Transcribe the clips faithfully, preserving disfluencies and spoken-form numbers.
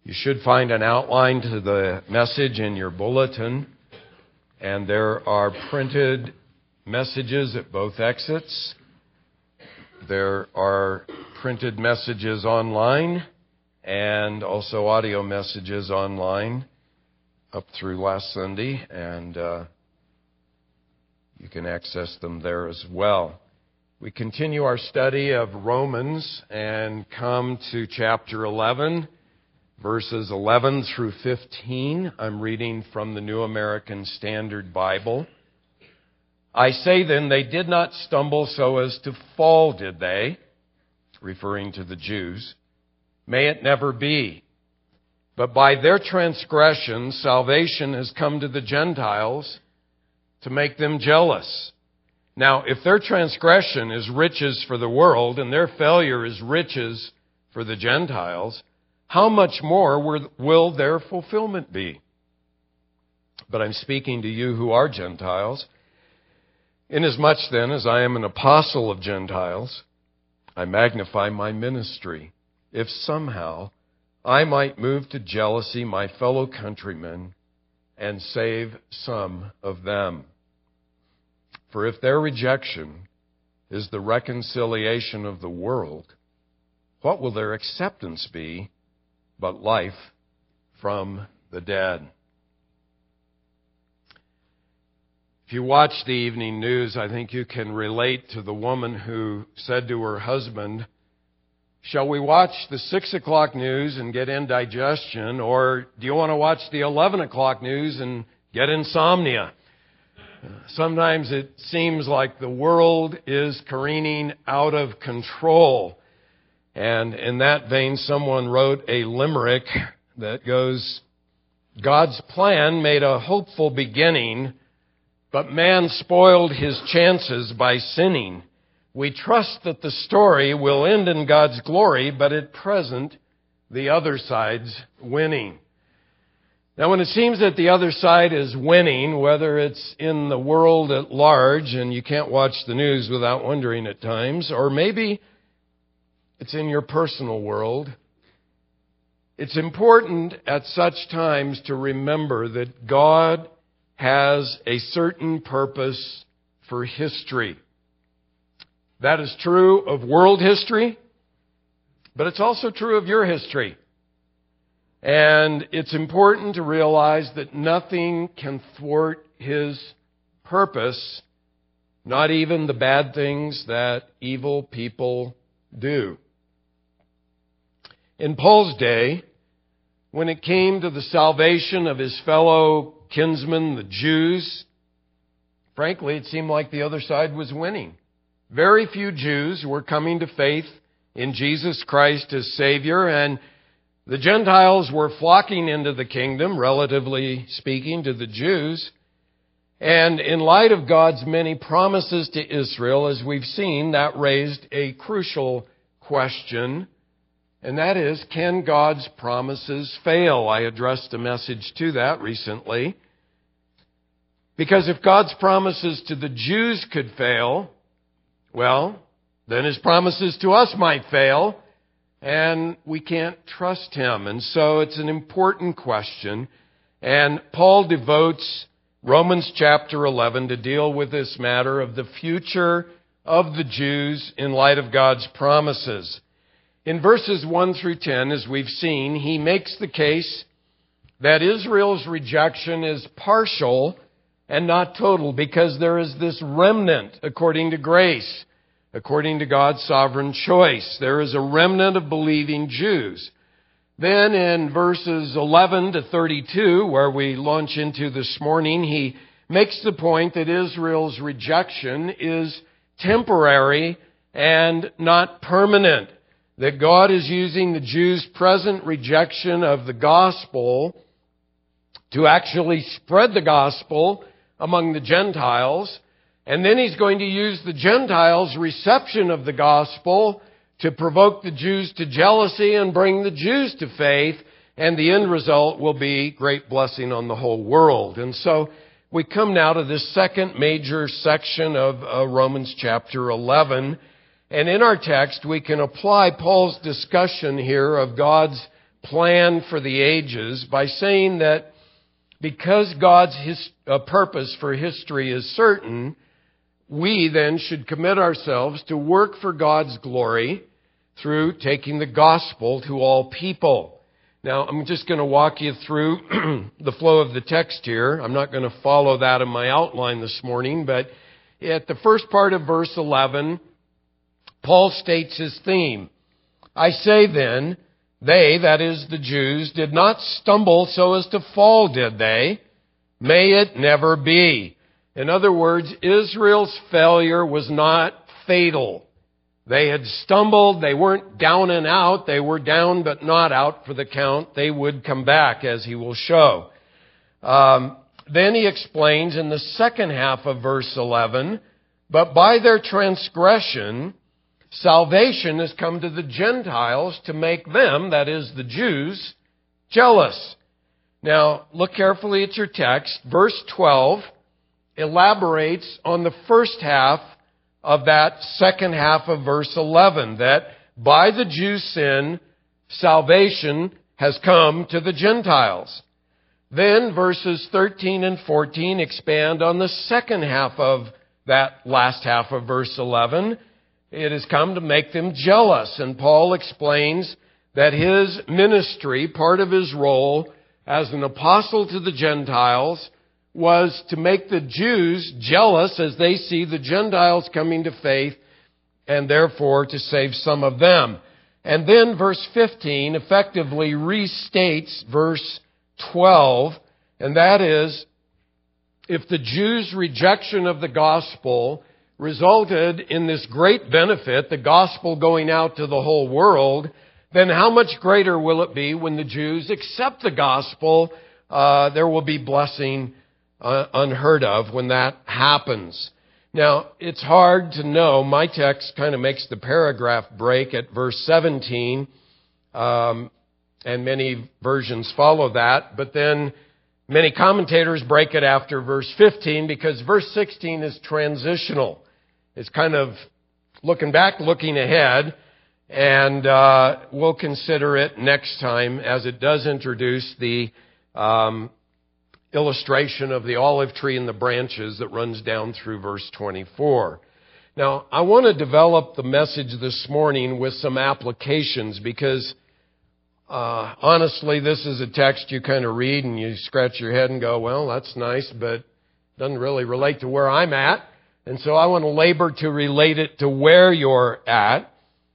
You should find an outline to the message in your bulletin, and there are printed messages at both exits. There are printed messages online and also audio messages online up through last Sunday, and uh, you can access them there as well. We continue our study of Romans and come to chapter eleven, verses eleven through fifteen. I'm reading from the New American Standard Bible. I say then, they did not stumble so as to fall, did they? Referring to the Jews. May it never be. But by their transgression, salvation has come to the Gentiles to make them jealous. Now, if their transgression is riches for the world and their failure is riches for the Gentiles, how much more will their fulfillment be? But I'm speaking to you who are Gentiles. Inasmuch then as I am an apostle of Gentiles, I magnify my ministry, if somehow I might move to jealousy my fellow countrymen and save some of them. For if their rejection is the reconciliation of the world, what will their acceptance be but life from the dead? If you watch the evening news, I think you can relate to the woman who said to her husband, "Shall we watch the six o'clock news and get indigestion, or do you want to watch the eleven o'clock news and get insomnia?" Sometimes it seems like the world is careening out of control. And in that vein, someone wrote a limerick that goes, "God's plan made a hopeful beginning, but man spoiled his chances by sinning. We trust that the story will end in God's glory, but at present, the other side's winning." Now, when it seems that the other side is winning, whether it's in the world at large, and you can't watch the news without wondering at times, or maybe it's in your personal world, it's important at such times to remember that God has a certain purpose for history. That is true of world history, but it's also true of your history. And it's important to realize that nothing can thwart His purpose, not even the bad things that evil people do. In Paul's day, when it came to the salvation of his fellow kinsmen, the Jews, frankly, it seemed like the other side was winning. Very few Jews were coming to faith in Jesus Christ as Savior, and the Gentiles were flocking into the kingdom, relatively speaking, to the Jews. And in light of God's many promises to Israel, as we've seen, that raised a crucial question, and that is, can God's promises fail? I addressed a message to that recently. Because if God's promises to the Jews could fail, well, then His promises to us might fail, and we can't trust Him. And so it's an important question. And Paul devotes Romans chapter eleven to deal with this matter of the future of the Jews in light of God's promises. In verses one through ten, as we've seen, he makes the case that Israel's rejection is partial and not total, because there is this remnant according to grace, according to God's sovereign choice. There is a remnant of believing Jews. Then in verses eleven to thirty-two, where we launch into this morning, he makes the point that Israel's rejection is temporary and not permanent. That God is using the Jews' present rejection of the gospel to actually spread the gospel among the Gentiles. And then He's going to use the Gentiles' reception of the gospel to provoke the Jews to jealousy and bring the Jews to faith. And the end result will be great blessing on the whole world. And so we come now to this second major section of uh, Romans chapter eleven. And in our text, we can apply Paul's discussion here of God's plan for the ages by saying that because God's his, uh, purpose for history is certain, we then should commit ourselves to work for God's glory through taking the gospel to all people. Now, I'm just going to walk you through the flow of the text here. I'm not going to follow that in my outline this morning, but at the first part of verse eleven, Paul states his theme. I say then, they, that is the Jews, did not stumble so as to fall, did they? May it never be. In other words, Israel's failure was not fatal. They had stumbled. They weren't down and out. They were down but not out for the count. They would come back, as he will show. Um, then he explains in the second half of verse eleven, but by their transgression, salvation has come to the Gentiles to make them, that is the Jews, jealous. Now, look carefully at your text. Verse twelve elaborates on the first half of that second half of verse eleven, that by the Jews' sin, salvation has come to the Gentiles. Then verses thirteen and fourteen expand on the second half of that last half of verse eleven. It has come to make them jealous. And Paul explains that his ministry, part of his role as an apostle to the Gentiles, was to make the Jews jealous as they see the Gentiles coming to faith, and therefore to save some of them. And then verse fifteen effectively restates verse twelve, and that is, if the Jews' rejection of the gospel resulted in this great benefit, the gospel going out to the whole world, then how much greater will it be when the Jews accept the gospel? Uh, there will be blessing uh, unheard of when that happens. Now, it's hard to know. My text kind of makes the paragraph break at verse seventeen, um, and many versions follow that, but then many commentators break it after verse fifteen because verse sixteen is transitional. It's kind of looking back, looking ahead, and uh, we'll consider it next time as it does introduce the um, illustration of the olive tree and the branches that runs down through verse twenty-four. Now, I want to develop the message this morning with some applications because uh, honestly, this is a text you kind of read and you scratch your head and go, well, that's nice, but it doesn't really relate to where I'm at. And so I want to labor to relate it to where you're at.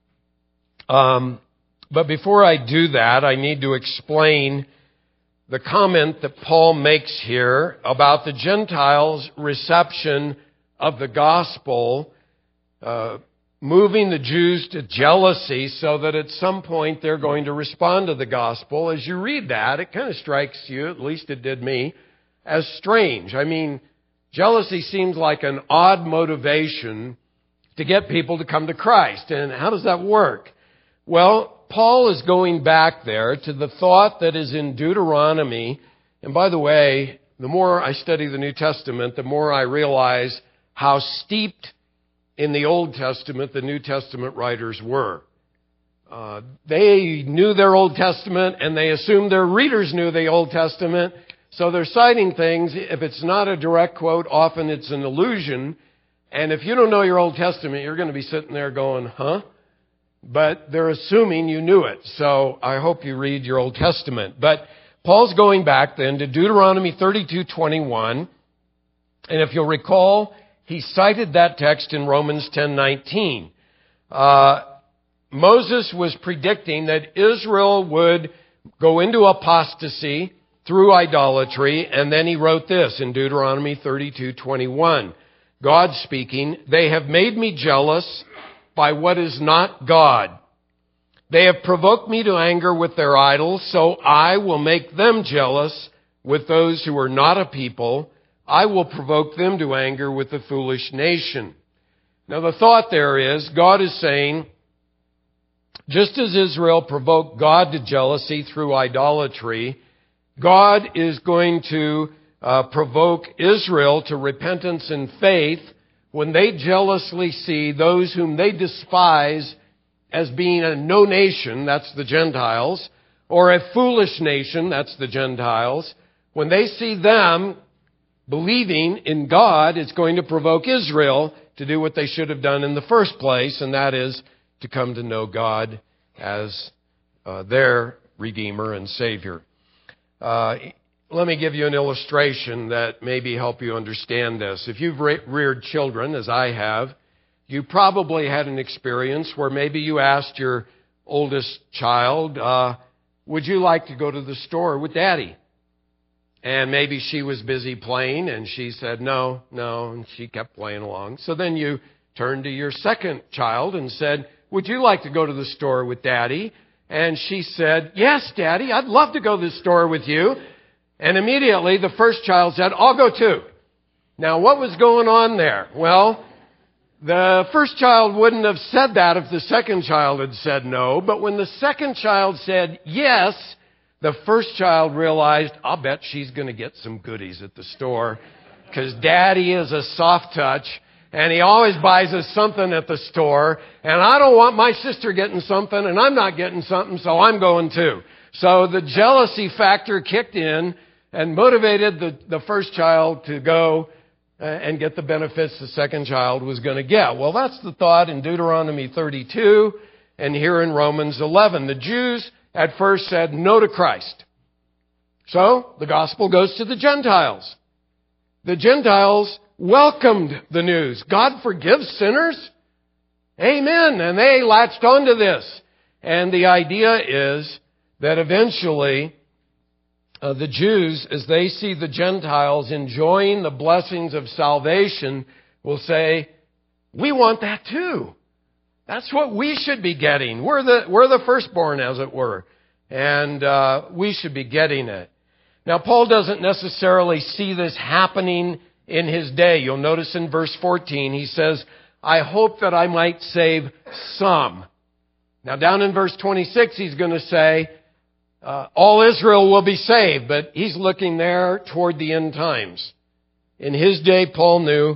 Um, but before I do that, I need to explain the comment that Paul makes here about the Gentiles' reception of the gospel, uh, moving the Jews to jealousy so that at some point they're going to respond to the gospel. As you read that, it kind of strikes you, at least it did me, as strange. I mean, jealousy seems like an odd motivation to get people to come to Christ. And how does that work? Well, Paul is going back there to the thought that is in Deuteronomy. And by the way, the more I study the New Testament, the more I realize how steeped in the Old Testament the New Testament writers were. Uh, they knew their Old Testament, and they assumed their readers knew the Old Testament. So they're citing things. If it's not a direct quote, often it's an allusion. And if you don't know your Old Testament, you're going to be sitting there going, huh? But they're assuming you knew it. So I hope you read your Old Testament. But Paul's going back then to Deuteronomy thirty-two twenty-one. And if you'll recall, he cited that text in Romans ten nineteen. Uh, Moses was predicting that Israel would go into apostasy through idolatry, and then he wrote this in Deuteronomy thirty-two twenty-one. God speaking, they have made me jealous by what is not God. They have provoked me to anger with their idols, so I will make them jealous with those who are not a people. I will provoke them to anger with the foolish nation. Now the thought there is, God is saying, just as Israel provoked God to jealousy through idolatry, God is going to uh, provoke Israel to repentance and faith when they jealously see those whom they despise as being a no nation, that's the Gentiles, or a foolish nation, that's the Gentiles, when they see them believing in God, it's going to provoke Israel to do what they should have done in the first place, and that is to come to know God as uh, their Redeemer and Savior. Uh, let me give you an illustration that maybe help you understand this. If you've re- reared children, as I have, you probably had an experience where maybe you asked your oldest child, uh, would you like to go to the store with Daddy? And maybe she was busy playing and she said, no, no, and she kept playing along. So then you turned to your second child and said, would you like to go to the store with Daddy? And she said, yes, Daddy, I'd love to go to the store with you. And immediately the first child said, I'll go too. Now, what was going on there? Well, the first child wouldn't have said that if the second child had said no. But when the second child said yes, the first child realized, I'll bet she's going to get some goodies at the store because Daddy is a soft touch and he always buys us something at the store. And I don't want my sister getting something and I'm not getting something, so I'm going too. So the jealousy factor kicked in and motivated the, the first child to go and get the benefits the second child was going to get. Well, that's the thought in Deuteronomy thirty-two and here in Romans eleven. The Jews at first said no to Christ. So the gospel goes to the Gentiles. The Gentiles welcomed the news. God forgives sinners. Amen. And they latched onto this. And the idea is that eventually uh, the Jews, as they see the Gentiles enjoying the blessings of salvation, will say, we want that too. That's what we should be getting. We're the, we're the firstborn, as it were. And uh, we should be getting it. Now, Paul doesn't necessarily see this happening in his day. You'll notice in verse fourteen, he says, I hope that I might save some. Now, down in verse twenty-six, he's going to say, uh, all Israel will be saved. But he's looking there toward the end times. In his day, Paul knew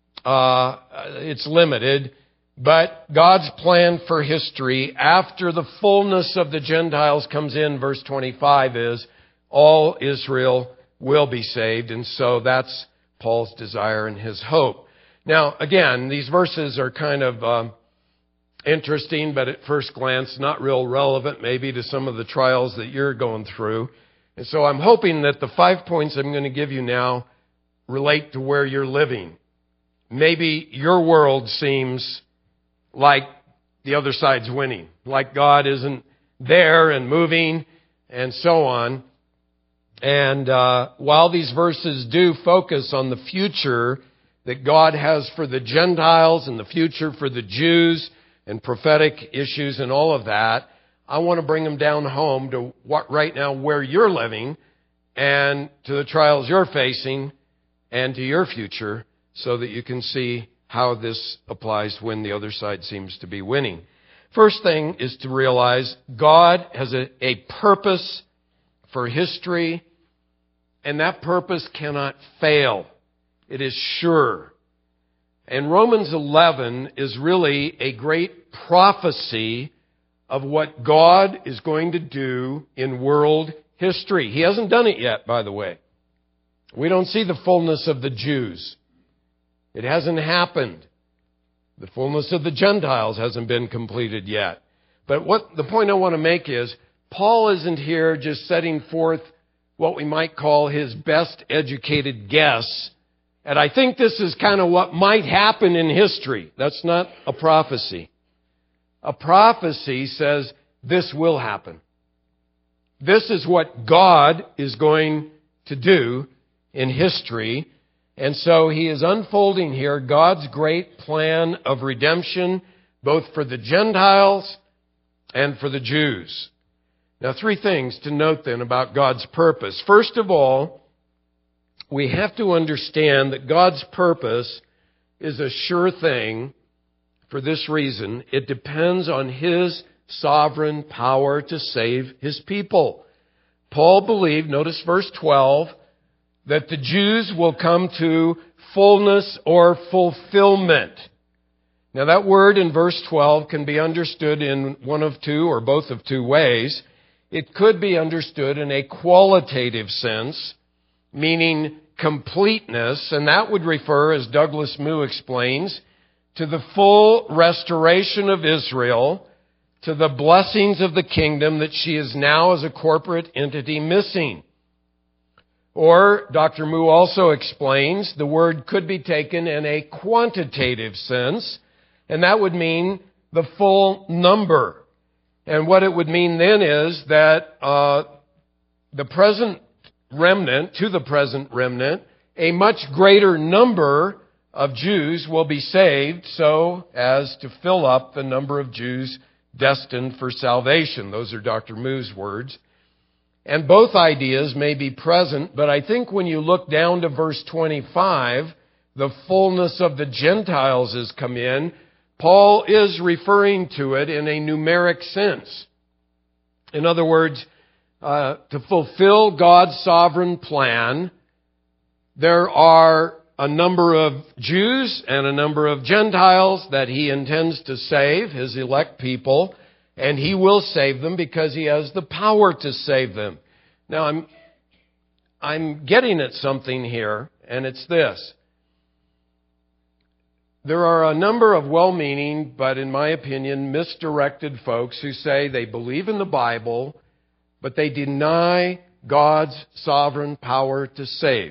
uh, it's limited. But God's plan for history after the fullness of the Gentiles comes in, verse twenty-five, is all Israel will be saved. And so that's Paul's desire and his hope. Now, again, these verses are kind of um, interesting, but at first glance, not real relevant maybe to some of the trials that you're going through. And so I'm hoping that the five points I'm going to give you now relate to where you're living. Maybe your world seems like the other side's winning, like God isn't there and moving and so on. And uh, while these verses do focus on the future that God has for the Gentiles and the future for the Jews and prophetic issues and all of that, I want to bring them down home to what right now where you're living and to the trials you're facing and to your future so that you can see how this applies when the other side seems to be winning. First thing is to realize God has a, a purpose for history, and that purpose cannot fail. It is sure. And Romans eleven is really a great prophecy of what God is going to do in world history. He hasn't done it yet, by the way. We don't see the fullness of the Jews. It hasn't happened. The fullness of the Gentiles hasn't been completed yet. But what the point I want to make is, Paul isn't here just setting forth what we might call his best educated guess. And I think this is kind of what might happen in history. That's not a prophecy. A prophecy says this will happen. This is what God is going to do in history. And so he is unfolding here God's great plan of redemption, both for the Gentiles and for the Jews. Now, three things to note then about God's purpose. First of all, we have to understand that God's purpose is a sure thing for this reason. It depends on His sovereign power to save His people. Paul believed, notice verse twelve, that the Jews will come to fullness or fulfillment. Now that word in verse twelve can be understood in one of two or both of two ways. it could be understood in a qualitative sense, meaning completeness, and that would refer, as Douglas Moo explains, to the full restoration of Israel, to the blessings of the kingdom that she is now as a corporate entity missing. Or, Doctor Moo also explains, the word could be taken in a quantitative sense, and that would mean the full number. And what it would mean then is that uh, the present remnant, to the present remnant, a much greater number of Jews will be saved so as to fill up the number of Jews destined for salvation. Those are Doctor Moo's words. And both ideas may be present, but I think when you look down to verse twenty-five, the fullness of the Gentiles has come in. Paul is referring to it in a numeric sense. In other words, uh, to fulfill God's sovereign plan, there are a number of Jews and a number of Gentiles that he intends to save, his elect people, and he will save them because he has the power to save them. Now, I'm, I'm getting at something here, and it's this. There are a number of well-meaning, but in my opinion, misdirected folks who say they believe in the Bible, but they deny God's sovereign power to save.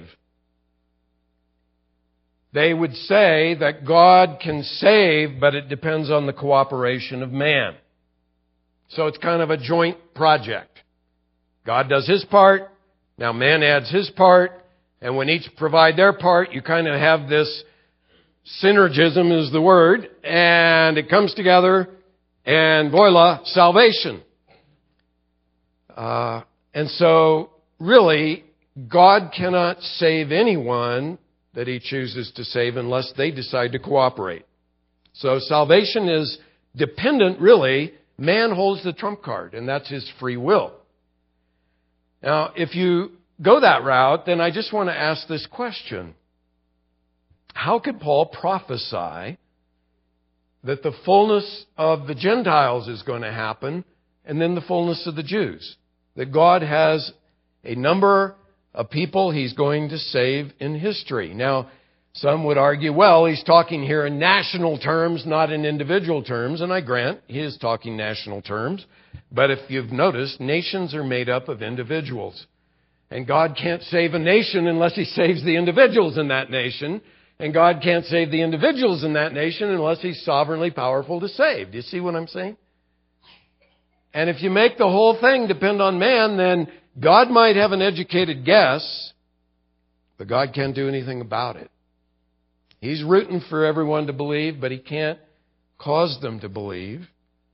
They would say that God can save, but it depends on the cooperation of man. So it's kind of a joint project. God does His part, now man adds his part, and when each provide their part, you kind of have this synergism is the word, and it comes together, and voila, salvation. Uh, and so, really, God cannot save anyone that He chooses to save unless they decide to cooperate. So salvation is dependent, really. Man holds the trump card, and that's his free will. Now, if you go that route, then I just want to ask this question. How could Paul prophesy that the fullness of the Gentiles is going to happen and then the fullness of the Jews? That God has a number of people He's going to save in history. Now, some would argue, well, he's talking here in national terms, not in individual terms, and I grant he is talking national terms. But if you've noticed, nations are made up of individuals. And God can't save a nation unless He saves the individuals in that nation. And God can't save the individuals in that nation unless He's sovereignly powerful to save. Do you see what I'm saying? And if you make the whole thing depend on man, then God might have an educated guess, but God can't do anything about it. He's rooting for everyone to believe, but He can't cause them to believe.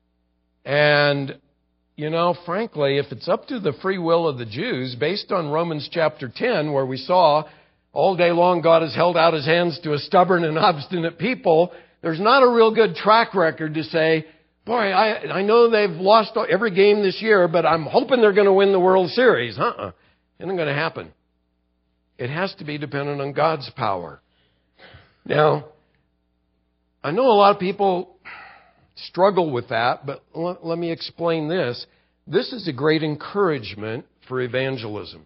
And, you know, frankly, if it's up to the free will of the Jews, based on Romans chapter ten, where we saw all day long God has held out His hands to a stubborn and obstinate people, there's not a real good track record to say, boy, I, I know they've lost every game this year, but I'm hoping they're going to win the World Series. Uh-uh. It isn't going to happen. It has to be dependent on God's power. Now, I know a lot of people struggle with that, but let, let me explain this. This is a great encouragement for evangelism.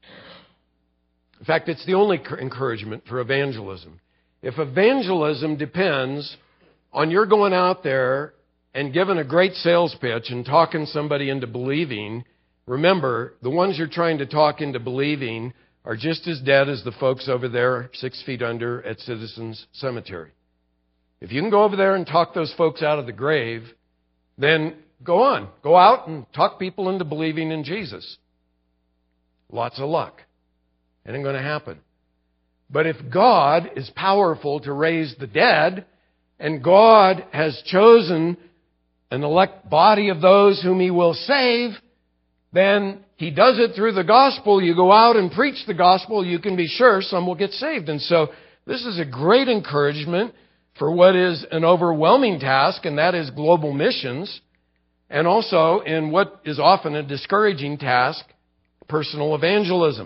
In fact, it's the only encouragement for evangelism. If evangelism depends on your going out there and giving a great sales pitch and talking somebody into believing, remember, the ones you're trying to talk into believing are just as dead as the folks over there six feet under at Citizens Cemetery. If you can go over there and talk those folks out of the grave, then go on. Go out and talk people into believing in Jesus. Lots of luck. It ain't going to happen. But if God is powerful to raise the dead, and God has chosen an elect body of those whom He will save, then He does it through the gospel. You go out and preach the gospel, you can be sure some will get saved. And so this is a great encouragement for what is an overwhelming task, and that is global missions, and also in what is often a discouraging task, personal evangelism.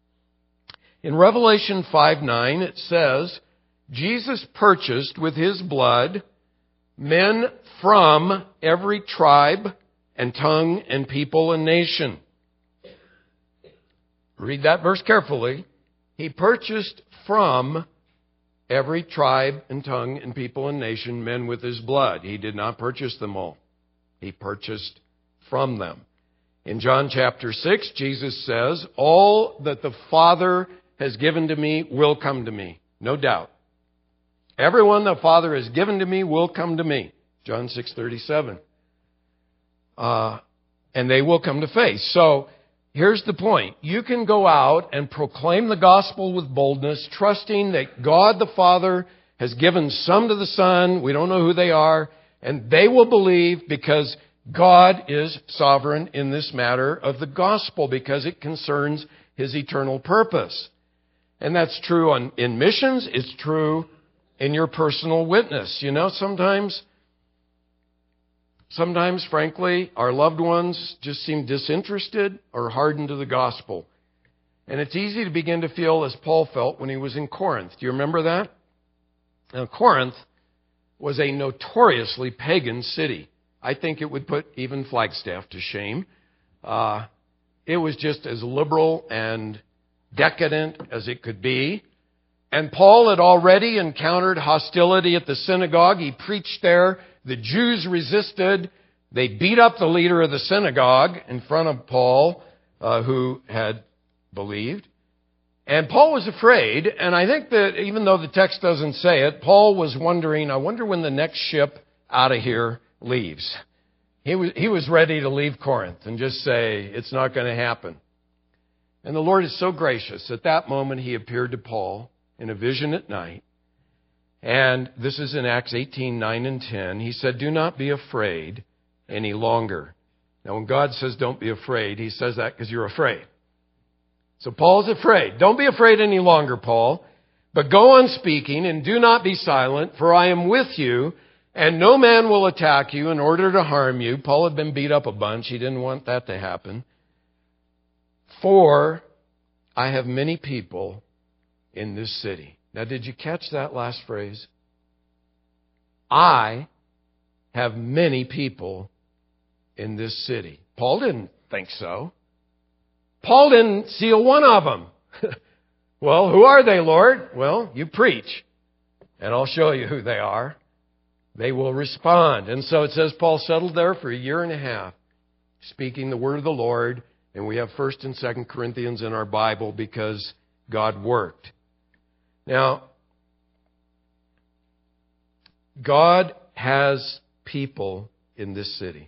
In Revelation five nine, it says, Jesus purchased with His blood men from every tribe and tongue and people and nation. Read that verse carefully. He purchased from every tribe and tongue and people and nation men with his blood. He did not purchase them all. He purchased from them. In John chapter six, Jesus says, all that the Father has given to me will come to me. No doubt. Everyone the Father has given to me will come to me. John six thirty-seven. Uh, and they will come to faith. So here's the point. You can go out and proclaim the gospel with boldness, trusting that God the Father has given some to the Son. We don't know who they are. And they will believe because God is sovereign in this matter of the gospel, because it concerns His eternal purpose. And that's true on, in missions. It's true in your personal witness. You know, sometimes, sometimes, frankly, our loved ones just seem disinterested or hardened to the gospel. And it's easy to begin to feel as Paul felt when he was in Corinth. Do you remember that? Now, Corinth was a notoriously pagan city. I think it would put even Flagstaff to shame. Uh, it was just as liberal and decadent as it could be. And Paul had already encountered hostility at the synagogue. He preached there. The Jews resisted. They beat up the leader of the synagogue in front of Paul, uh, who had believed. And Paul was afraid. And I think that even though the text doesn't say it, Paul was wondering, I wonder when the next ship out of here leaves. He was, he was ready to leave Corinth and just say, it's not going to happen. And the Lord is so gracious. At that moment, He appeared to Paul in a vision at night. And this is in Acts eighteen, nine and ten. He said, do not be afraid any longer. Now, when God says don't be afraid, He says that because you're afraid. So Paul's afraid. Don't be afraid any longer, Paul, but go on speaking and do not be silent, for I am with you, and no man will attack you in order to harm you. Paul had been beat up a bunch. He didn't want that to happen. For I have many people in this city. Now, did you catch that last phrase? I have many people in this city. Paul didn't think so. Paul didn't seal one of them. Well, who are they, Lord? Well, you preach, and I'll show you who they are. They will respond. And so it says Paul settled there for a year and a half, speaking the word of the Lord. And we have First and Second Corinthians in our Bible because God worked. Now, God has people in this city.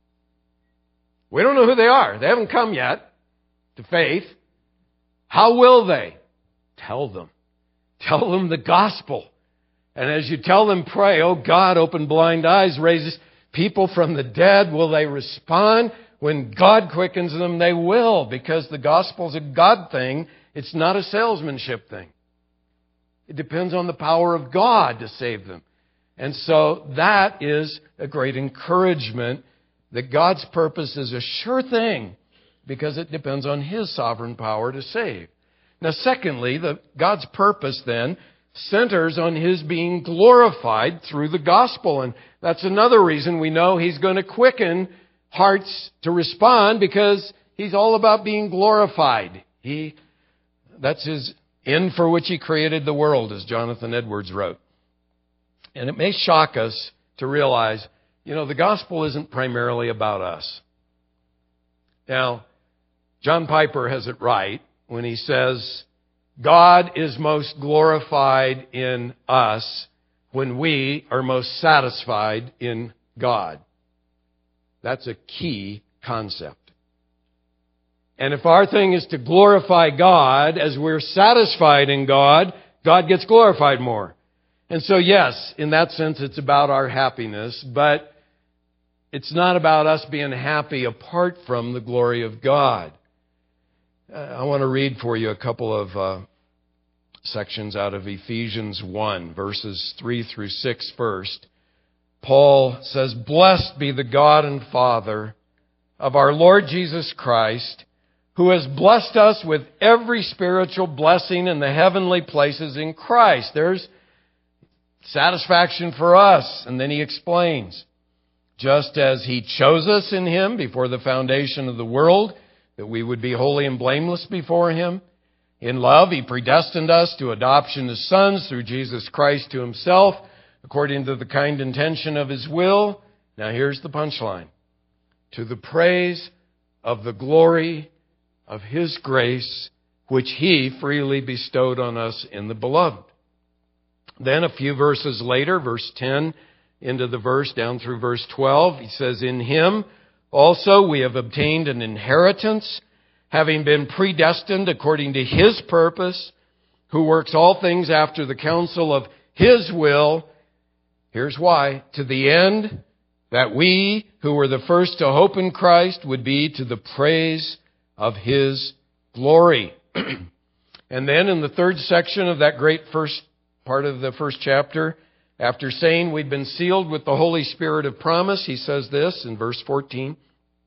We don't know who they are. They haven't come yet to faith. How will they? Tell them. Tell them the gospel. And as you tell them, pray, oh God, open blind eyes, raises people from the dead. Will they respond? When God quickens them, they will, because the gospel's a God thing. It's not a salesmanship thing. It depends on the power of God to save them. And so that is a great encouragement that God's purpose is a sure thing because it depends on His sovereign power to save. Now, secondly, the, God's purpose then centers on His being glorified through the gospel. And that's another reason we know He's going to quicken hearts to respond, because He's all about being glorified. He, that's His end for which He created the world, as Jonathan Edwards wrote. And it may shock us to realize, you know, the gospel isn't primarily about us. Now, John Piper has it right when he says, God is most glorified in us when we are most satisfied in God. That's a key concept. And if our thing is to glorify God, as we're satisfied in God, God gets glorified more. And so, yes, in that sense, it's about our happiness, but it's not about us being happy apart from the glory of God. Uh, I want to read for you a couple of uh, sections out of Ephesians one, verses three through six first. Paul says, blessed be the God and Father of our Lord Jesus Christ, who has blessed us with every spiritual blessing in the heavenly places in Christ. There's satisfaction for us. And then he explains, just as He chose us in Him before the foundation of the world, that we would be holy and blameless before Him. In love, He predestined us to adoption as sons through Jesus Christ to Himself, according to the kind intention of His will. Now here's the punchline. To the praise of the glory of His grace, which He freely bestowed on us in the Beloved. Then a few verses later, verse ten, into the verse down through verse twelve, he says, in Him also we have obtained an inheritance, having been predestined according to His purpose, who works all things after the counsel of His will. Here's why. To the end that we who were the first to hope in Christ would be to the praise of His glory. And then in the third section of that great first part of the first chapter, after saying we've been sealed with the Holy Spirit of promise, he says this in verse fourteen.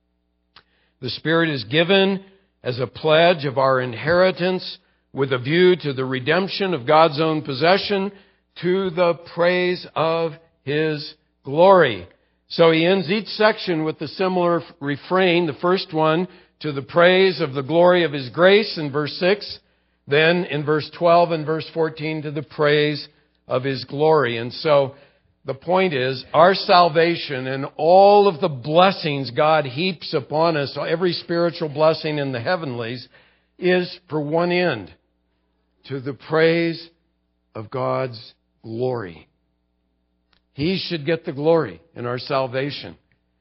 The Spirit is given as a pledge of our inheritance with a view to the redemption of God's own possession, to the praise of His glory. So he ends each section with a similar refrain. The first one, to the praise of the glory of His grace in verse six. Then in verse twelve and verse fourteen, to the praise of His glory. And so the point is, our salvation and all of the blessings God heaps upon us, every spiritual blessing in the heavenlies, is for one end, to the praise of God's glory. He should get the glory in our salvation.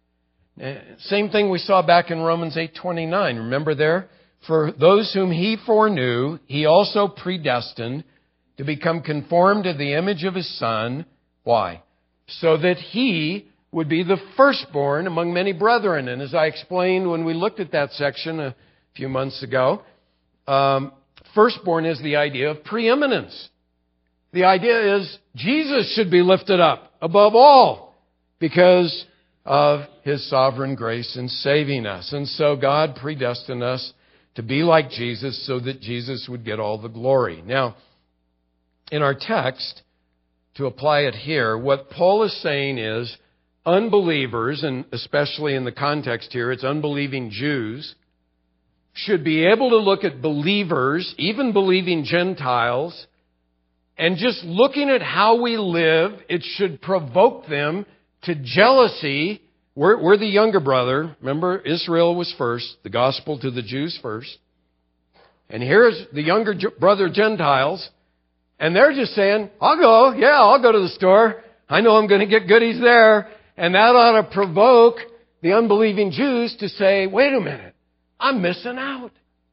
Same thing we saw back in Romans eight twenty-nine. Remember there? For those whom He foreknew, He also predestined to become conformed to the image of His Son. Why? So that He would be the firstborn among many brethren. And as I explained when we looked at that section a few months ago, um, firstborn is the idea of preeminence. The idea is Jesus should be lifted up above all because of His sovereign grace in saving us. And so God predestined us to be like Jesus so that Jesus would get all the glory. Now, in our text, to apply it here, what Paul is saying is unbelievers, and especially in the context here, it's unbelieving Jews, should be able to look at believers, even believing Gentiles, and just looking at how we live, it should provoke them to jealousy. We're, we're the younger brother. Remember, Israel was first, the gospel to the Jews first. And here's the younger brother Gentiles, and they're just saying, I'll go, yeah, I'll go to the store. I know I'm going to get goodies there. And that ought to provoke the unbelieving Jews to say, wait a minute, I'm missing out.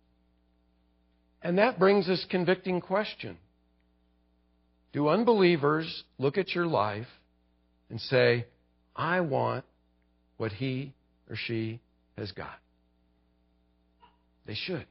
And that brings us convicting question. Do unbelievers look at your life and say, I want what he or she has got? They should.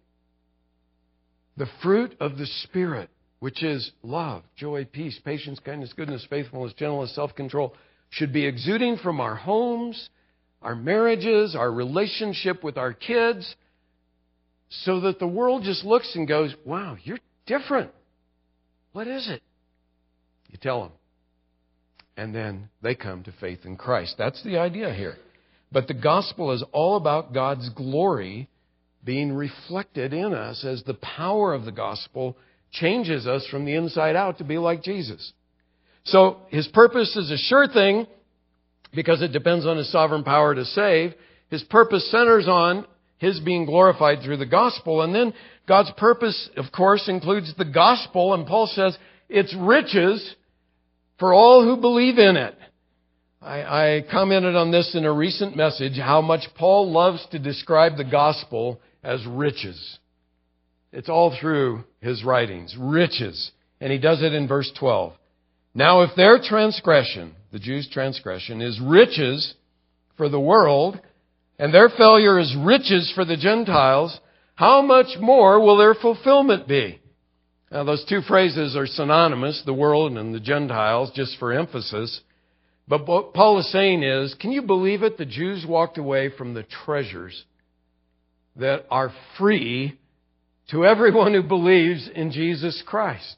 The fruit of the Spirit, which is love, joy, peace, patience, kindness, goodness, faithfulness, gentleness, self-control, should be exuding from our homes, our marriages, our relationship with our kids, so that the world just looks and goes, wow, you're different. What is it? You tell them. And then they come to faith in Christ. That's the idea here. But the gospel is all about God's glory being reflected in us as the power of the gospel changes us from the inside out to be like Jesus. So His purpose is a sure thing because it depends on His sovereign power to save. His purpose centers on His being glorified through the gospel. And then God's purpose, of course, includes the gospel. And Paul says it's riches for all who believe in it. I, I commented on this in a recent message, how much Paul loves to describe the gospel as riches. It's all through his writings, riches. And he does it in verse twelve. Now if their transgression, the Jews' transgression, is riches for the world, and their failure is riches for the Gentiles, how much more will their fulfillment be? Now, those two phrases are synonymous, the world and the Gentiles, just for emphasis. But what Paul is saying is, can you believe it? The Jews walked away from the treasures that are free to everyone who believes in Jesus Christ.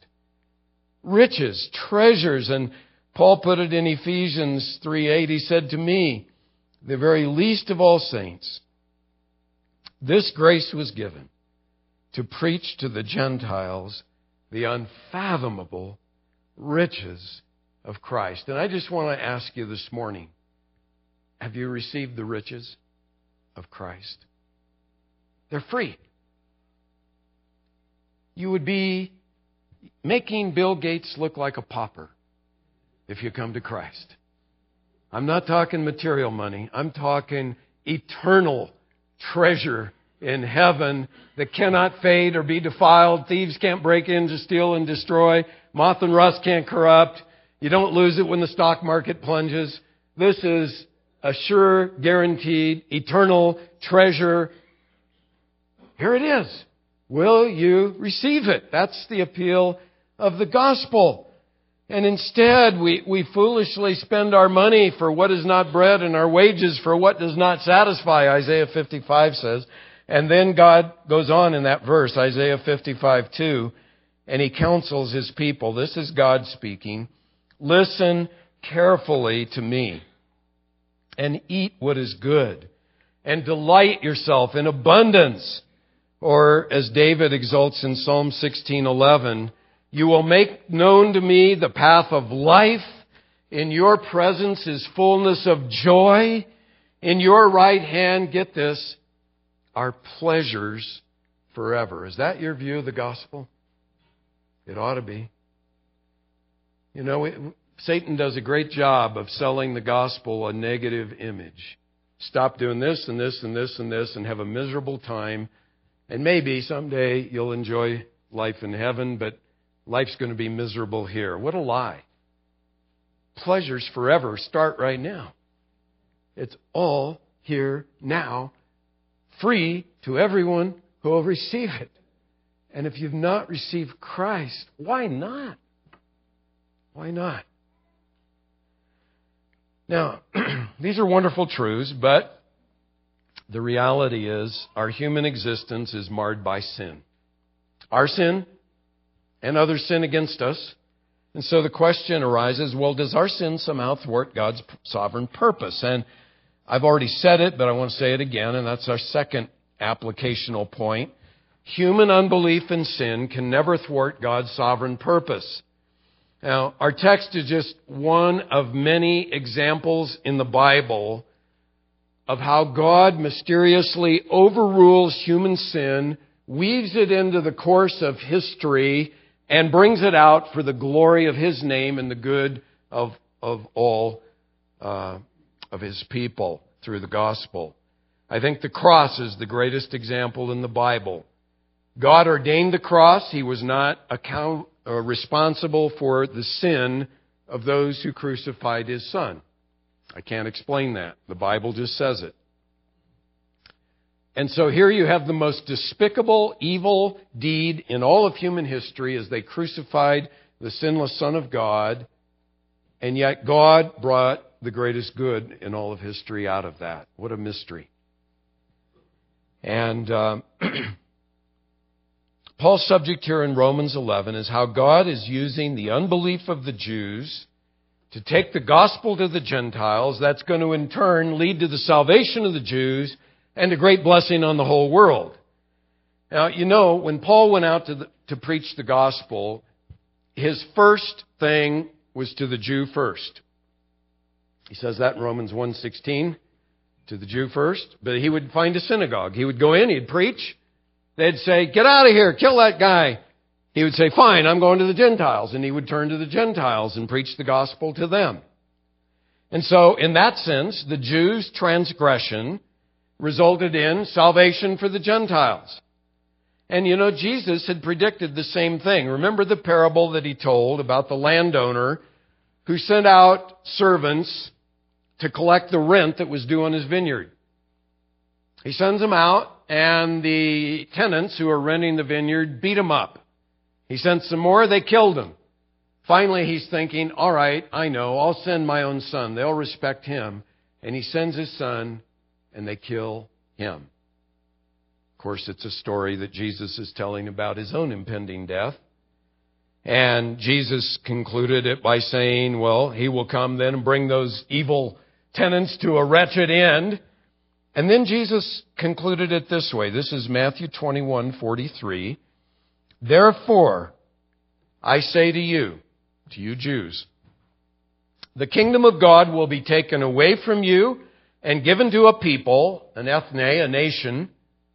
Riches, treasures. And Paul put it in Ephesians three eight. He said to me, the very least of all saints, this grace was given to preach to the Gentiles the unfathomable riches of Christ. And I just want to ask you this morning, have you received the riches of Christ? They're free. You would be making Bill Gates look like a pauper if you come to Christ. I'm not talking material money. I'm talking eternal treasure in heaven that cannot fade or be defiled. Thieves can't break in to steal and destroy. Moth and rust can't corrupt. You don't lose it when the stock market plunges. This is a sure, guaranteed, eternal treasure. Here it is. Will you receive it? That's the appeal of the gospel. And instead, we, we foolishly spend our money for what is not bread and our wages for what does not satisfy, Isaiah fifty-five says. And then God goes on in that verse, Isaiah fifty-five two, and He counsels His people. This is God speaking. Listen carefully to me and eat what is good and delight yourself in abundance. Or as David exalts in Psalm sixteen eleven, you will make known to me the path of life. In your presence is fullness of joy. In your right hand, get this, are pleasures forever. Is that your view of the gospel? It ought to be. You know, it, Satan does a great job of selling the gospel a negative image. Stop doing this and this and this and this and have a miserable time. And maybe someday you'll enjoy life in heaven, but life's going to be miserable here. What a lie. Pleasures forever start right now. It's all here now, free to everyone who will receive it. And if you've not received Christ, why not? Why not? Now, these are wonderful truths, but the reality is our human existence is marred by sin. Our sin and others sin against us. And so the question arises, well, does our sin somehow thwart God's sovereign purpose? And I've already said it, but I want to say it again, and that's our second applicational point. Human unbelief and sin can never thwart God's sovereign purpose. Now, our text is just one of many examples in the Bible of how God mysteriously overrules human sin, weaves it into the course of history, and brings it out for the glory of His name and the good of, of all uh, of His people through the gospel. I think the cross is the greatest example in the Bible. God ordained the cross. He was not account, uh, responsible for the sin of those who crucified His Son. I can't explain that. The Bible just says it. And so here you have the most despicable, evil deed in all of human history as they crucified the sinless Son of God. And yet God brought the greatest good in all of history out of that. What a mystery. And um, Paul's subject here in Romans eleven is how God is using the unbelief of the Jews to take the gospel to the Gentiles. That's going to in turn lead to the salvation of the Jews and a great blessing on the whole world. Now, you know, when Paul went out to, the, to preach the gospel, his first thing was to the Jew first. He says that in Romans one sixteen, to the Jew first. But he would find a synagogue. He would go in, he'd preach. They'd say, get out of here, kill that guy. He would say, fine, I'm going to the Gentiles. And he would turn to the Gentiles and preach the gospel to them. And so, in that sense, the Jews' transgression resulted in salvation for the Gentiles. And you know, Jesus had predicted the same thing. Remember the parable that He told about the landowner who sent out servants to collect the rent that was due on his vineyard. He sends them out, and the tenants who are renting the vineyard beat him up. He sent some more, they killed him. Finally, he's thinking, all right, I know, I'll send my own son. They'll respect him. And he sends his son, and they kill him. Of course, it's a story that Jesus is telling about His own impending death. And Jesus concluded it by saying, well, He will come then and bring those evil tenants to a wretched end. And then Jesus concluded it this way. This is Matthew twenty-one forty-three. Therefore, I say to you, to you Jews, the kingdom of God will be taken away from you and given to a people, an ethne, a nation,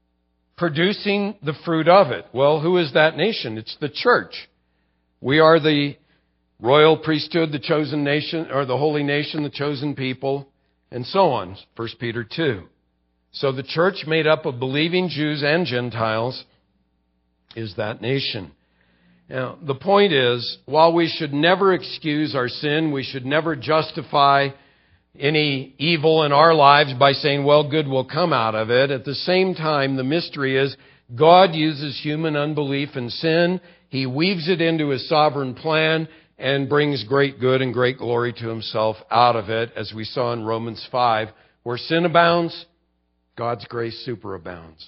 producing the fruit of it. Well, who is that nation? It's the church. We are the royal priesthood, the chosen nation, or the holy nation, the chosen people, and so on. First Peter two. So the church made up of believing Jews and Gentiles is that nation. Now, the point is, while we should never excuse our sin, we should never justify any evil in our lives by saying, well, good will come out of it. At the same time, the mystery is God uses human unbelief and sin. He weaves it into His sovereign plan and brings great good and great glory to Himself out of it, as we saw in Romans five, where sin abounds, God's grace superabounds.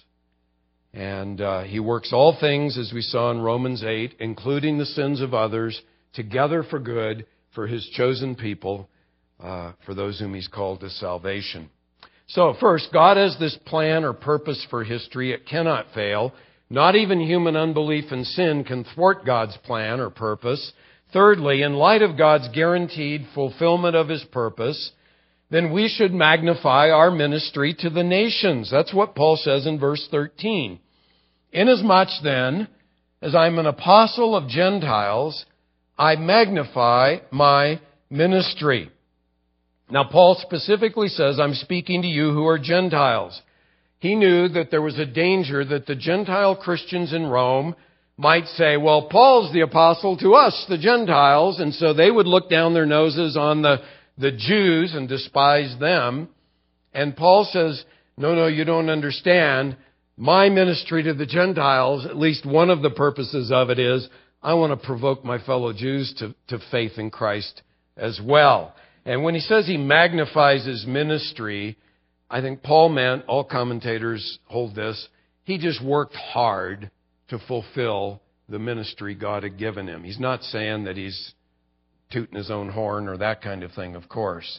And uh, He works all things, as we saw in Romans eight, including the sins of others, together for good for His chosen people, uh, for those whom He's called to salvation. So first, God has this plan or purpose for history. It cannot fail. Not even human unbelief and sin can thwart God's plan or purpose. Thirdly, in light of God's guaranteed fulfillment of His purpose, then we should magnify our ministry to the nations. That's what Paul says in verse thirteen. Inasmuch then, as I'm an apostle of Gentiles, I magnify my ministry. Now, Paul specifically says, I'm speaking to you who are Gentiles. He knew that there was a danger that the Gentile Christians in Rome might say, well, Paul's the apostle to us, the Gentiles, and so they would look down their noses on the, the Jews and despise them. And Paul says, no, no, you don't understand. My ministry to the Gentiles, at least one of the purposes of it is, I want to provoke my fellow Jews to, to faith in Christ as well. And when he says he magnifies his ministry, I think Paul meant, all commentators hold this, he just worked hard to fulfill the ministry God had given him. He's not saying that he's tooting his own horn or that kind of thing, of course.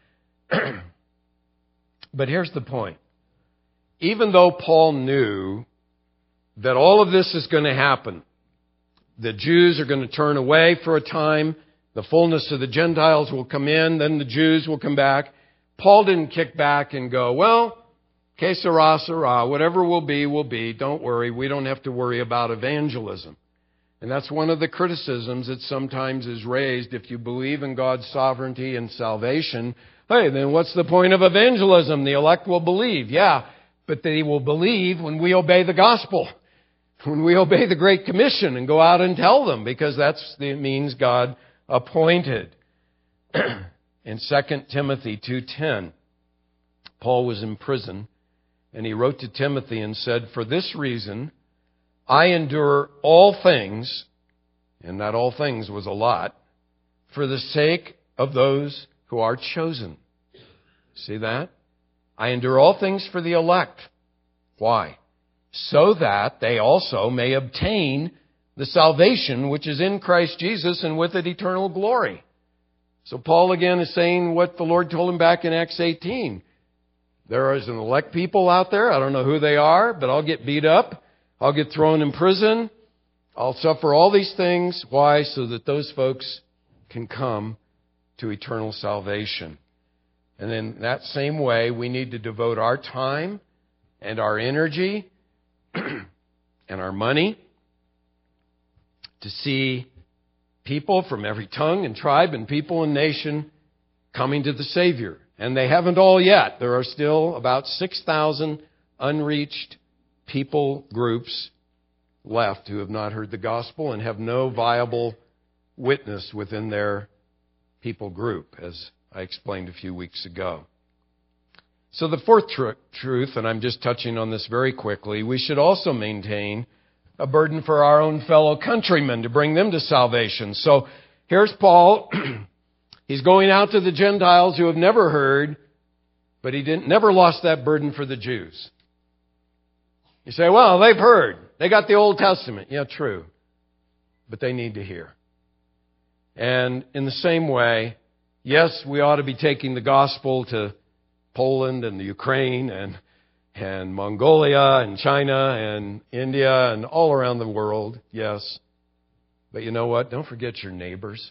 But here's the point. Even though Paul knew that all of this is going to happen, the Jews are going to turn away for a time, the fullness of the Gentiles will come in, then the Jews will come back, Paul didn't kick back and go, well, que sera, sera, whatever will be, will be. Don't worry, we don't have to worry about evangelism. And that's one of the criticisms that sometimes is raised. If you believe in God's sovereignty and salvation, hey, then what's the point of evangelism? The elect will believe. Yeah, but they will believe when we obey the gospel, when we obey the Great Commission and go out and tell them, because that's the means God appointed. In Second Timothy two ten, Paul was in prison, and he wrote to Timothy and said, for this reason, I endure all things, and that all things was a lot, for the sake of those who are chosen. See that? I endure all things for the elect. Why? So that they also may obtain the salvation which is in Christ Jesus, and with it eternal glory. So Paul again is saying what the Lord told him back in Acts eighteen. There is an elect people out there. I don't know who they are, but I'll get beat up. I'll get thrown in prison. I'll suffer all these things. Why? So that those folks can come to eternal salvation. And in that same way, we need to devote our time and our energy and our money to see people from every tongue and tribe and people and nation coming to the Savior. And they haven't all yet. There are still about six thousand unreached people groups left who have not heard the gospel and have no viable witness within their people group, as I explained a few weeks ago. So the fourth tr- truth, and I'm just touching on this very quickly, we should also maintain a burden for our own fellow countrymen to bring them to salvation. So here's Paul. He's going out to the Gentiles who have never heard, but he didn't never lost that burden for the Jews. You say, well, they've heard. They got the Old Testament. Yeah, true. But they need to hear. And in the same way, Yes, we ought to be taking the gospel to Poland and the Ukraine and, and Mongolia and China and India and all around the world, yes. But you know what? Don't forget your neighbors.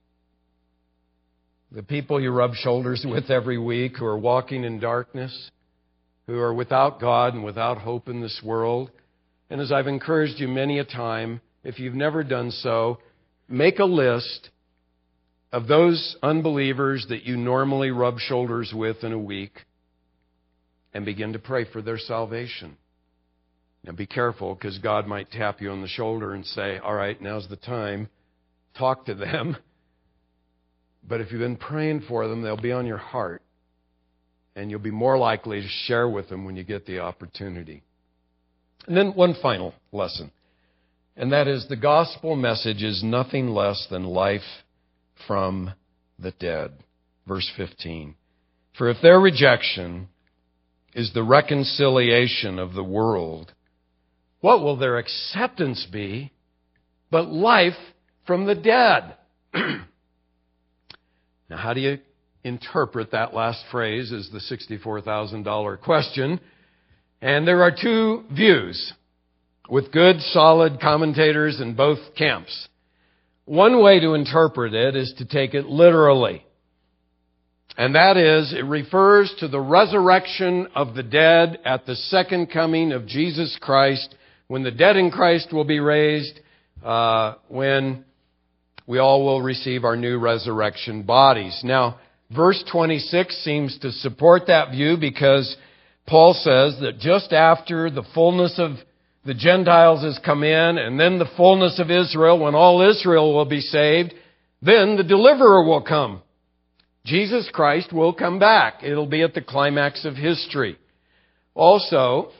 The people you rub shoulders with every week who are walking in darkness, who are without God and without hope in this world. And as I've encouraged you many a time, if you've never done so, make a list of those unbelievers that you normally rub shoulders with in a week and begin to pray for their salvation. Now be careful, because God might tap you on the shoulder and say, all right, now's the time. Talk to them. But if you've been praying for them, they'll be on your heart. And you'll be more likely to share with them when you get the opportunity. And then one final lesson. And that is, the gospel message is nothing less than life from the dead. Verse fifteen. For if their rejection is the reconciliation of the world, what will their acceptance be but life from the dead? Now, how do you interpret that last phrase is the sixty-four thousand dollars question. And there are two views with good, solid commentators in both camps. One way to interpret it is to take it literally. And that is, it refers to the resurrection of the dead at the second coming of Jesus Christ, when the dead in Christ will be raised, uh, when we all will receive our new resurrection bodies. Now, verse twenty-six seems to support that view, because Paul says that just after the fullness of the Gentiles has come in, and then the fullness of Israel, when all Israel will be saved, then the deliverer will come. Jesus Christ will come back. It'll be at the climax of history. Also,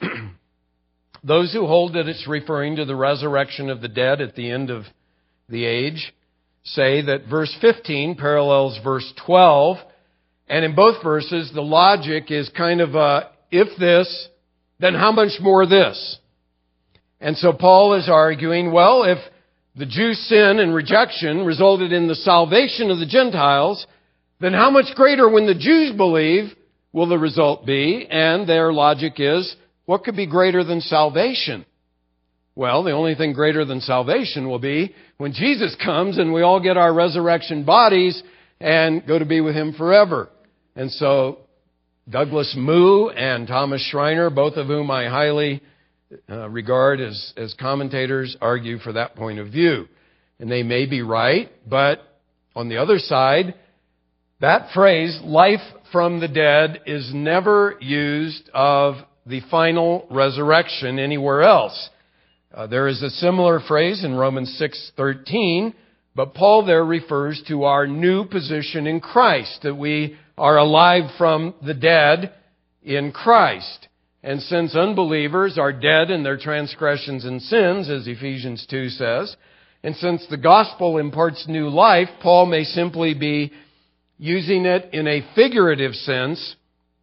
those who hold that it's referring to the resurrection of the dead at the end of the age say that verse fifteen parallels verse twelve. And in both verses, the logic is kind of a, if this, then how much more this? And so Paul is arguing, well, if the Jews' sin and rejection resulted in the salvation of the Gentiles, then how much greater, when the Jews believe, will the result be? And their logic is, what could be greater than salvation? Well, the only thing greater than salvation will be when Jesus comes and we all get our resurrection bodies and go to be with Him forever. And so Douglas Moo and Thomas Schreiner, both of whom I highly uh, regard as, as commentators, argue for that point of view. And they may be right, but on the other side, that phrase, life from the dead, is never used of the final resurrection anywhere else. Uh, there is a similar phrase in Romans six thirteen, but Paul there refers to our new position in Christ, that we are alive from the dead in Christ. And since unbelievers are dead in their transgressions and sins, as Ephesians two says, and since the gospel imparts new life, Paul may simply be using it in a figurative sense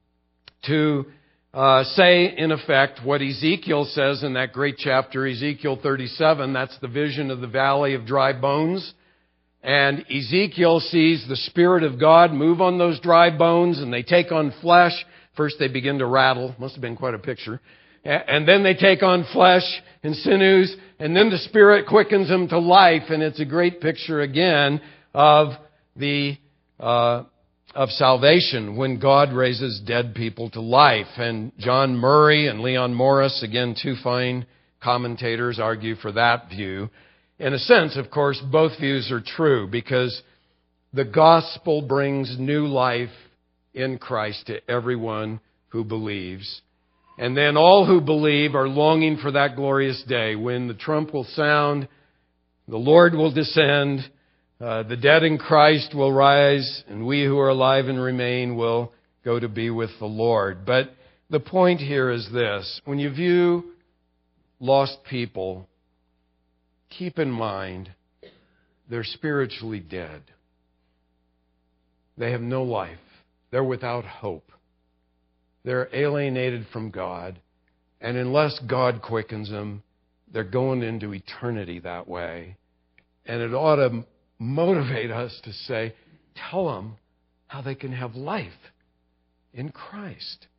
to uh, say, in effect, what Ezekiel says in that great chapter, Ezekiel thirty-seven. That's the vision of the valley of dry bones. And Ezekiel sees the Spirit of God move on those dry bones, and they take on flesh. First they begin to rattle. Must have been quite a picture. And then they take on flesh and sinews, and then the Spirit quickens them to life. And it's a great picture again of the uh, of salvation when God raises dead people to life. And John Murray and Leon Morris, again, two fine commentators, argue for that view. In a sense, of course, both views are true, because the gospel brings new life in Christ to everyone who believes. And then all who believe are longing for that glorious day when the trump will sound, the Lord will descend, uh, the dead in Christ will rise, and we who are alive and remain will go to be with the Lord. But the point here is this: when you view lost people, keep in mind they're spiritually dead. They have no life. They're without hope. They're alienated from God. And unless God quickens them, they're going into eternity that way. And it ought to motivate us to say, tell them how they can have life in Christ.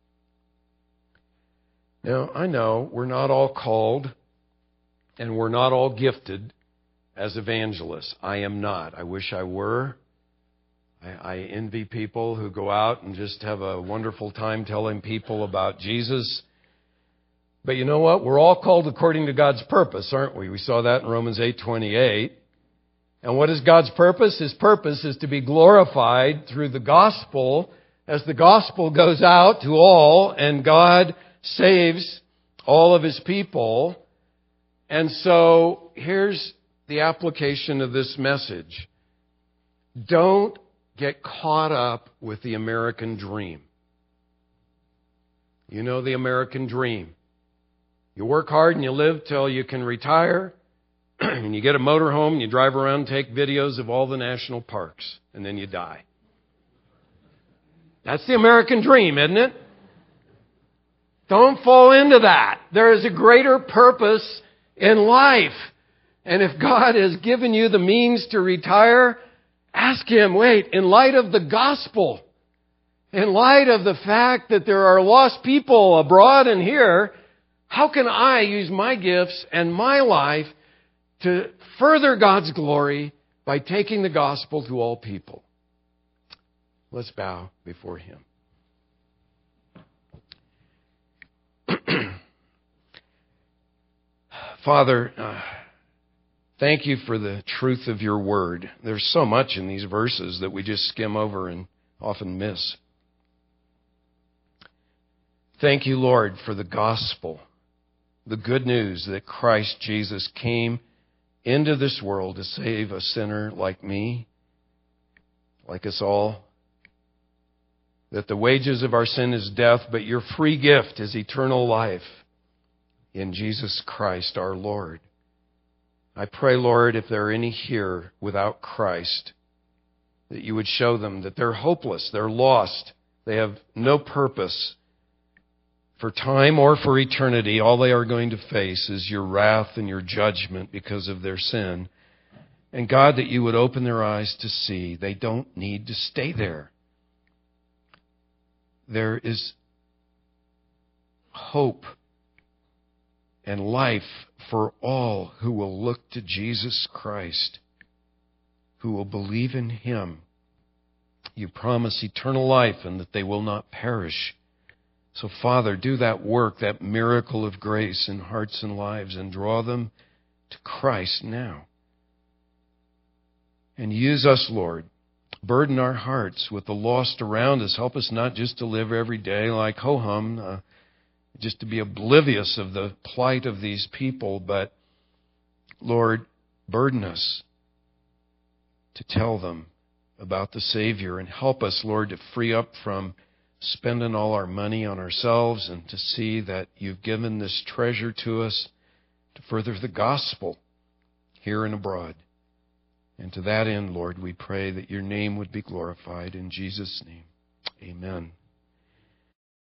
Now, I know we're not all called and we're not all gifted as evangelists. I am not. I wish I were. I, I envy people who go out and just have a wonderful time telling people about Jesus. But you know what? We're all called according to God's purpose, aren't we? We saw that in Romans eight twenty-eight. And what is God's purpose? His purpose is to be glorified through the gospel as the gospel goes out to all and God saves all of His people. And so here's the application of this message. Don't get caught up with the American dream. You know the American dream. You work hard and you live till you can retire, and you get a motorhome and you drive around and take videos of all the national parks, and then you die. That's the American dream, isn't it? Don't fall into that. There is a greater purpose in life. And if God has given you the means to retire, ask Him, wait, in light of the gospel, in light of the fact that there are lost people abroad and here, how can I use my gifts and my life to further God's glory by taking the gospel to all people? Let's bow before Him. Father, uh, thank You for the truth of Your word. There's so much in these verses that we just skim over and often miss. Thank You, Lord, for the gospel, the good news that Christ Jesus came into this world to save a sinner like me, like us all. That the wages of our sin is death, but Your free gift is eternal life in Jesus Christ our Lord. I pray, Lord, if there are any here without Christ, that You would show them that they're hopeless, they're lost, they have no purpose for time or for eternity. All they are going to face is Your wrath and Your judgment because of their sin. And God, that You would open their eyes to see they don't need to stay there. There is hope and life for all who will look to Jesus Christ, who will believe in Him. You promise eternal life and that they will not perish. So, Father, do that work, that miracle of grace in hearts and lives, and draw them to Christ now. And use us, Lord. Burden our hearts with the lost around us. Help us not just to live every day like ho-hum, uh, just to be oblivious of the plight of these people, but, Lord, burden us to tell them about the Savior, and help us, Lord, to free up from spending all our money on ourselves and to see that You've given this treasure to us to further the gospel here and abroad. And to that end, Lord, we pray that Your name would be glorified. In Jesus' name, amen.